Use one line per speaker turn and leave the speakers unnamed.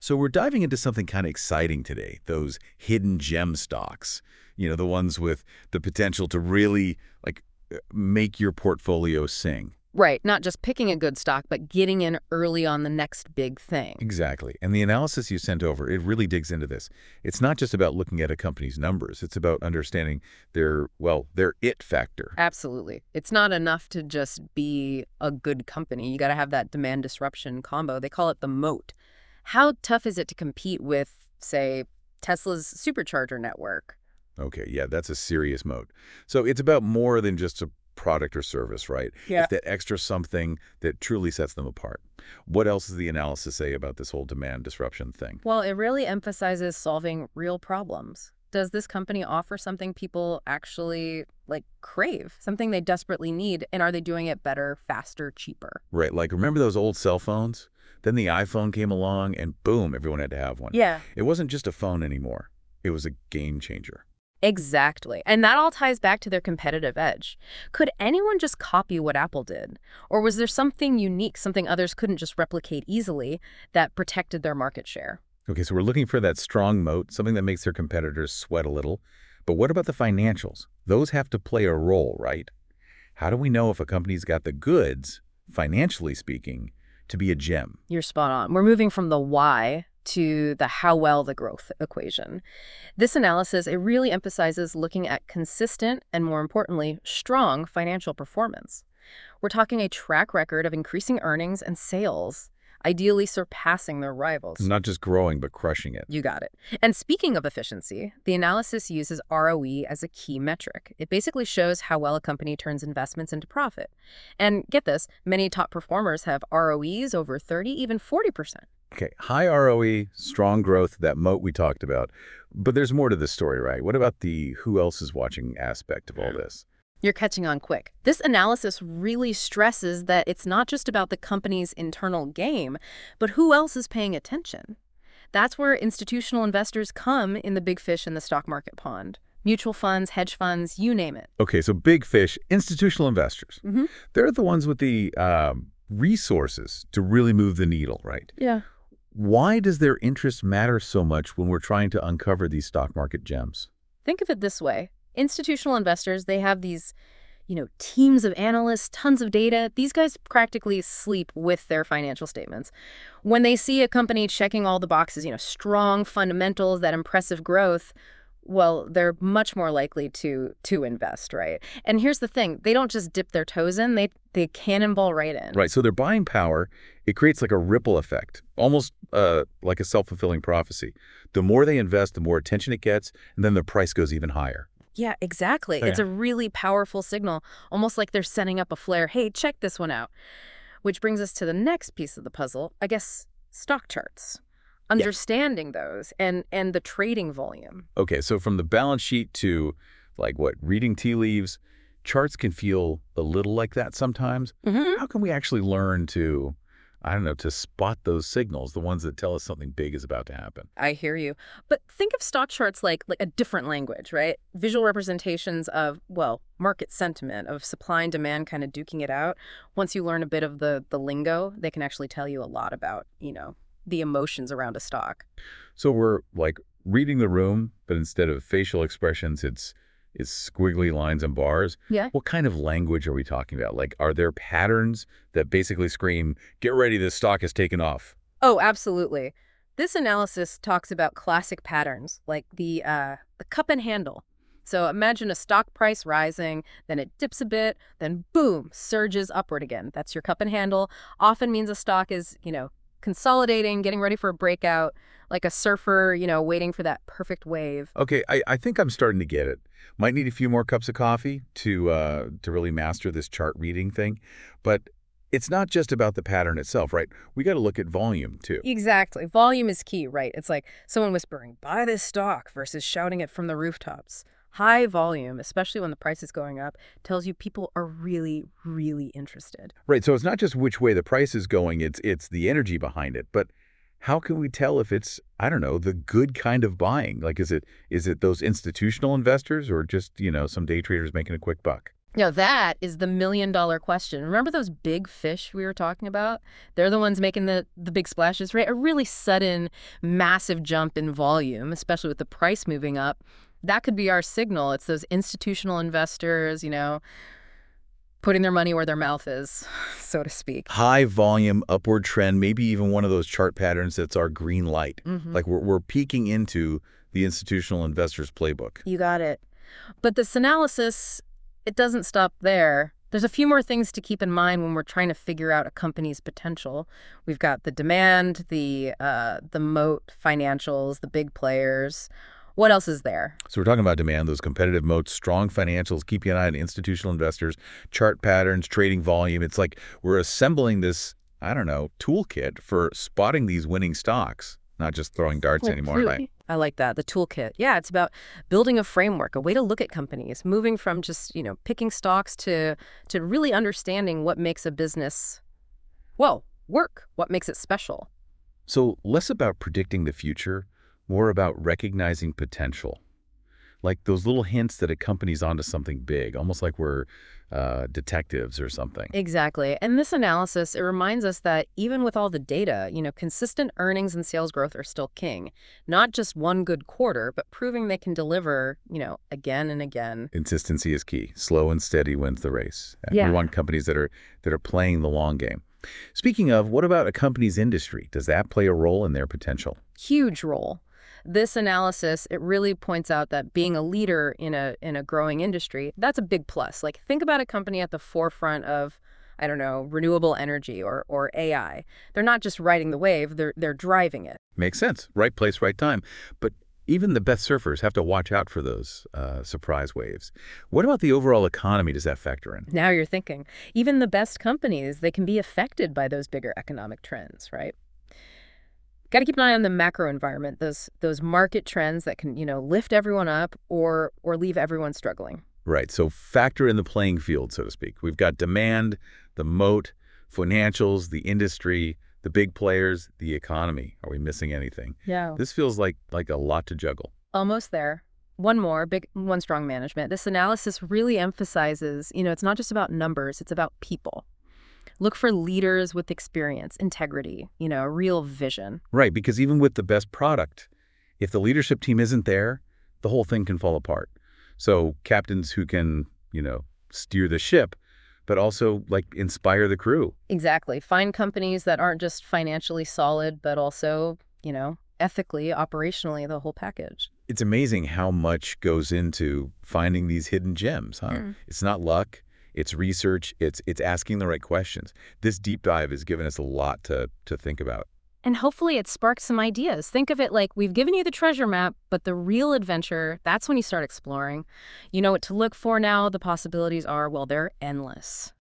So we're diving into something kind of exciting today, those hidden gem stocks. The ones with the potential to really make your portfolio sing.
Right, not just picking a good stock, but getting in early on the next big thing.
Exactly. And the analysis you sent over, it really digs into this. It's not just about looking at a company's numbers. It's about understanding their it factor.
Absolutely. It's not enough to just be a good company. You got to have that demand disruption combo. They call it the moat. How tough is it to compete with, say, Tesla's supercharger network?
Okay, yeah, that's a serious moat. So it's about more than just a product or service, right?
Yeah.
It's that extra something that truly sets them apart. What else does the analysis say about this whole demand disruption thing?
Well, it really emphasizes solving real problems. Does this company offer something people actually crave, something they desperately need, and are they doing it better, faster, cheaper?
Right, like remember those old cell phones? Then the iPhone came along and boom, everyone had to have one.
Yeah.
It wasn't just a phone anymore. It was a game changer.
Exactly. And that all ties back to their competitive edge. Could anyone just copy what Apple did? Or was there something unique, something others couldn't just replicate easily that protected their market share?
Okay, so we're looking for that strong moat, something that makes their competitors sweat a little. But what about the financials? Those have to play a role, right? How do we know if a company's got the goods, financially speaking, to be a gem?
You're spot on. We're moving from the why to the how well the growth equation. This analysis, it really emphasizes looking at consistent and, more importantly, strong financial performance. We're talking a track record of increasing earnings and sales, ideally surpassing their rivals.
Not just growing, but crushing it.
You got it. And speaking of efficiency, the analysis uses ROE as a key metric. It basically shows how well a company turns investments into profit. And get this, many top performers have ROEs over 30, even 40%.
Okay, high ROE, strong growth, that moat we talked about. But there's more to this story, right? What about the who else is watching aspect of all this?
You're catching on quick. This analysis really stresses that it's not just about the company's internal game, but who else is paying attention. That's where institutional investors come in the big fish in the stock market pond. Mutual funds, hedge funds, you name it.
Okay, so big fish, institutional investors.
Mm-hmm.
They're the ones with the resources to really move the needle, right?
Yeah.
Why does their interest matter so much when we're trying to uncover these stock market gems?
Think of it this way. Institutional investors, they have these, teams of analysts, tons of data. These guys practically sleep with their financial statements. When they see a company checking all the boxes, strong fundamentals, that impressive growth, well, they're much more likely to invest, right? And here's the thing. They don't just dip their toes in. They cannonball right in.
Right, so their buying power, it creates like a ripple effect, almost like a self-fulfilling prophecy. The more they invest, the more attention it gets, and then the price goes even higher.
Yeah, exactly.
Oh,
It's
yeah.
a really powerful signal, almost like they're setting up a flare. Hey, check this one out. Which brings us to the next piece of the puzzle, I guess, stock charts. Understanding those and the trading volume.
Okay, so from the balance sheet to, reading tea leaves, charts can feel a little like that sometimes.
Mm-hmm.
How can we actually learn to, to spot those signals, the ones that tell us something big is about to happen?
I hear you. But think of stock charts like a different language, right? Visual representations of, market sentiment, of supply and demand kind of duking it out. Once you learn a bit of the lingo, they can actually tell you a lot about, the emotions around a stock.
So we're reading the room, but instead of facial expressions, it's squiggly lines and bars.
Yeah.
What kind of language are we talking about? Are there patterns that basically scream, get ready, this stock has taken off?
Oh, absolutely. This analysis talks about classic patterns, like the cup and handle. So imagine a stock price rising, then it dips a bit, then boom, surges upward again. That's your cup and handle. Often means a stock is, consolidating, getting ready for a breakout, like a surfer, waiting for that perfect wave.
Okay, I think I'm starting to get it. Might need a few more cups of coffee to really master this chart reading thing. But it's not just about the pattern itself, right? We got to look at volume, too.
Exactly. Volume is key, right? It's like someone whispering, buy this stock versus shouting it from the rooftops. High volume, especially when the price is going up, tells you people are really, really interested.
Right, so it's not just which way the price is going, it's the energy behind it. But how can we tell if it's, the good kind of buying? Is it those institutional investors or just, some day traders making a quick buck?
That is the million-dollar question. Remember those big fish we were talking about? They're the ones making the big splashes, right? A really sudden, massive jump in volume, especially with the price moving up. That could be our signal. It's those institutional investors, putting their money where their mouth is, so to speak.
High volume, upward trend, maybe even one of those chart patterns that's our green light. Like we're peeking into the institutional investor's playbook.
You got it. But this analysis, it doesn't stop there. There's a few more things to keep in mind when we're trying to figure out a company's potential. We've got the demand, the moat financials, the big players. What else is there?
So we're talking about demand, those competitive moats, strong financials, keeping an eye on institutional investors, chart patterns, trading volume. It's like we're assembling this, I don't know, toolkit for spotting these winning stocks, not just throwing darts anymore.
Really? I like that, the toolkit. Yeah, it's about building a framework, a way to look at companies, moving from just, picking stocks to really understanding what makes a business, well, work, what makes it special.
So less about predicting the future, more about recognizing potential. Like those little hints that a company's onto something big, almost like we're detectives or something.
Exactly. And this analysis, it reminds us that even with all the data, consistent earnings and sales growth are still king. Not just one good quarter, but proving they can deliver, again and again.
Consistency is key. Slow and steady wins the race. And
Yeah.
we want companies that are playing the long game. Speaking of, what about a company's industry? Does that play a role in their potential?
Huge role. This analysis, it really points out that being a leader in a growing industry, that's a big plus. Like, think about a company at the forefront of, I don't know, renewable energy or AI. They're not just riding the wave, they're driving it.
Makes sense. Right place, right time. But even the best surfers have to watch out for those surprise waves. What about the overall economy? Does that factor in?
Now you're thinking, even the best companies, they can be affected by those bigger economic trends, right? Got to keep an eye on the macro environment, those market trends that can, lift everyone up or leave everyone struggling.
Right. So factor in the playing field, so to speak. We've got demand, the moat, financials, the industry, the big players, the economy. Are we missing anything?
Yeah.
This feels like a lot to juggle.
Almost there. One more, big one, strong management. This analysis really emphasizes, it's not just about numbers, it's about people. Look for leaders with experience, integrity, a real vision.
Right, because even with the best product, if the leadership team isn't there, the whole thing can fall apart. So captains who can, steer the ship, but also like inspire the crew.
Exactly. Find companies that aren't just financially solid, but also, ethically, operationally, the whole package.
It's amazing how much goes into finding these hidden gems, huh? It's not luck. It's research. It's asking the right questions. This deep dive has given us a lot to think about.
And hopefully it sparks some ideas. Think of it like we've given you the treasure map, but the real adventure, that's when you start exploring. You know what to look for now. The possibilities are, well, they're endless.